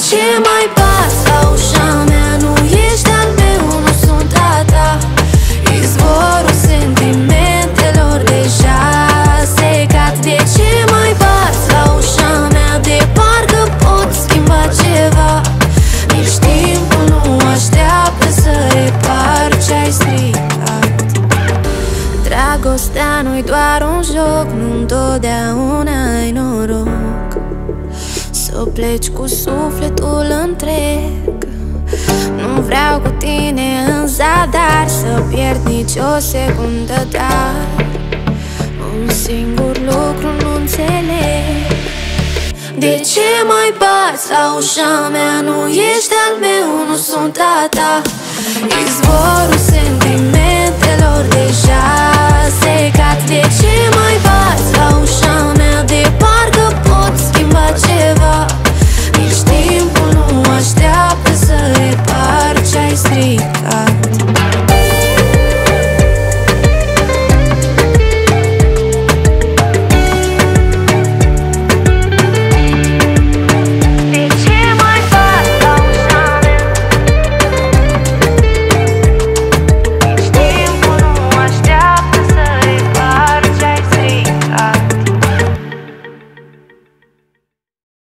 ce mai bați la ușa mea? Nu ești al meu, nu sunt a ta. Izvorul sentimentelor deja secat. De ce mai bați la ușa mea? De parcă pot schimba ceva. Nici timpul nu așteaptă să repar ce-ai stricat. Dragostea nu-i doar un joc, nu întotdeauna ai noroc să pleci cu sufletul întreg. Nu vreau cu tine în zadar să pierd nici o secundă, dar un singur lucru nu înțeleg. De ce mai bați la ușa mea? Nu ești al meu, nu sunt a ta. Izvorul sentimentelor deja secat. De ce mai bați?